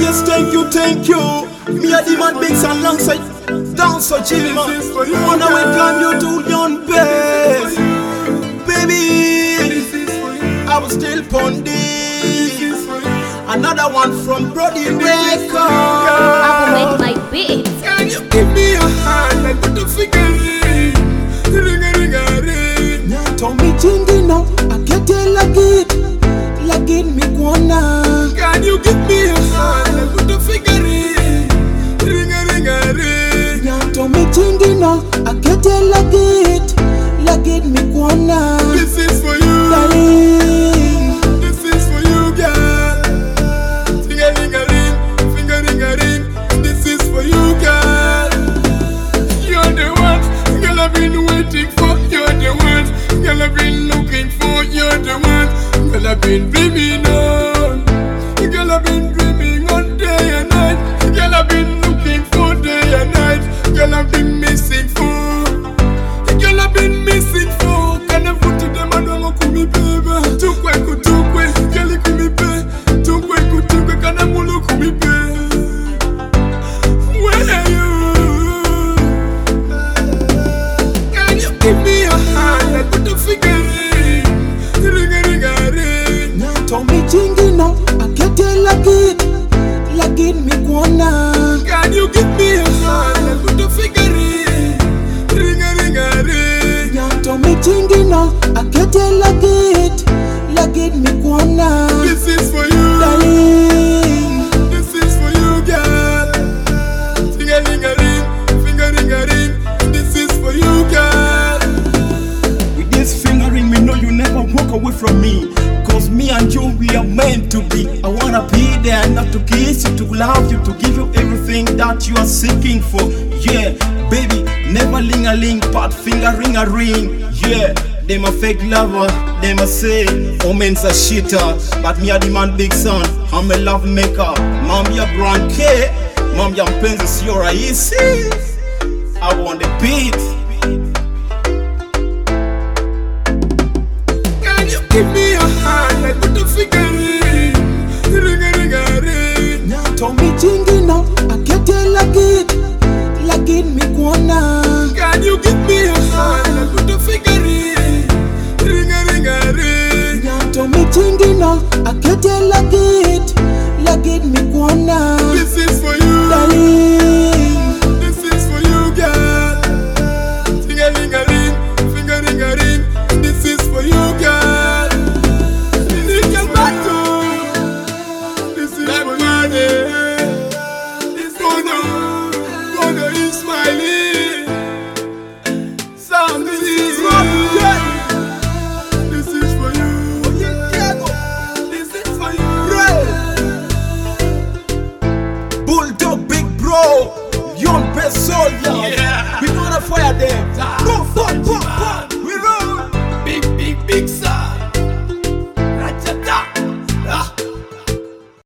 Yes, thank you, thank you. Me a the man Biggs alongside Dancer Jimmy man. Wanna welcome you to Leon Bass. Baby, I was still ponding. Another one from Brody Records. I will make my beats. Can you give me a hand and put the finger in? Ring. Now tell me chingy now, I get it like me kwana. Can you give me a hand and put the finger in? Ring. Now tell me chingy now, I get it me kwana. This is for you. Darling, This is for you, girl. Finger-ring-a-ring. This is for you, girl. You're the one, girl, I've been waiting for. You're the one, girl, I've been looking for. You're the one, girl, I've been dreaming on. Girl, I've been dreaming on day and night. Girl, I've been looking for day and night. Girl, I've been missing for. Girl, I've been missing for. Can I put to them and don't call me baby? Tukwe, girl, call me baby. Tukwe, can I mulu call me baby? Where are you? Can you give me a hand and put the finger in? Ring. now tell me chingy now, I get it me kwana. Can you give me a hand and put the finger in? Ring. Now tell me chingy now, I get it me kwana. This is for you. Darling, This is for you, girl. Finger-ring-a-ring. This is for you, girl. with this fingering, me know you never walk away from me. Cause me and you, we are meant to be. I wanna be there, not to kiss you, to love you, to give you everything that you are seeking for. Yeah, baby, never ling-a-ling, but finger-ring-a-ring. Yeah, them a fake lover, them a say, oh men's a shitter. But me a the man big son, I'm a love maker. Mom ya grand K, mom ya mpenzi sio rahisi. I want the beat. Can you give me a hand and put the finger in? Ring. Now tell me chingy now, I get it me kwana. Can you give me a hand and put the finger in? Ring. Now tell me chingy now, I get it me kwana. This is for you. Darling, This is for you, girl. Finger-ring-a-ring. This is for you, girl. This is back to. This is for you. Bono is smiling. Sam, this is for you. This is for you. This is for you. Bulldog Big Bro, Leon Bass Soldier. Yeah. We gonna fire them. Go.